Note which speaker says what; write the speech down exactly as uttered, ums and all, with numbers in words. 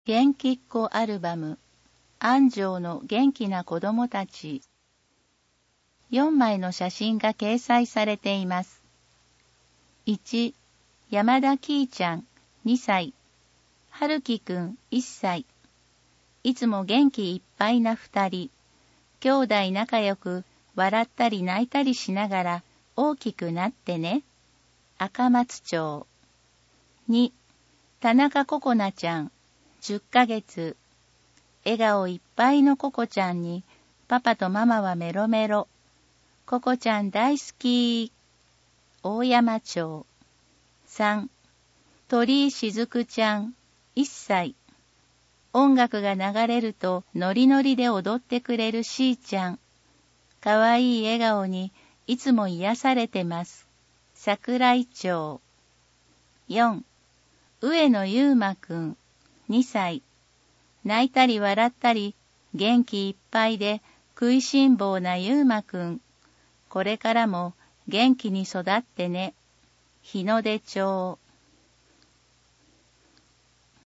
Speaker 1: 元気っ子アルバム、安城の元気な子供たち。よんまいの写真が掲載されています。いち、山田きーちゃん、にさい、春樹くん、いっさい。いつも元気いっぱいなふたり。兄弟仲良く、笑ったり泣いたりしながら大きくなってね。赤松町。に、田中ココナちゃん、じゅっかげつ。笑顔いっぱいのココちゃんに、パパとママはメロメロ。ココちゃん大好き。大山町。さん、鳥居しずくちゃん、いっさい。音楽が流れるとノリノリで踊ってくれるしーちゃん。かわいい笑顔にいつも癒されてます。桜井町。よん、上野ゆうまくん、にさい。泣いたり笑ったり元気いっぱいで食いしん坊なゆうまくん。これからも元気に育ってね。日の出町。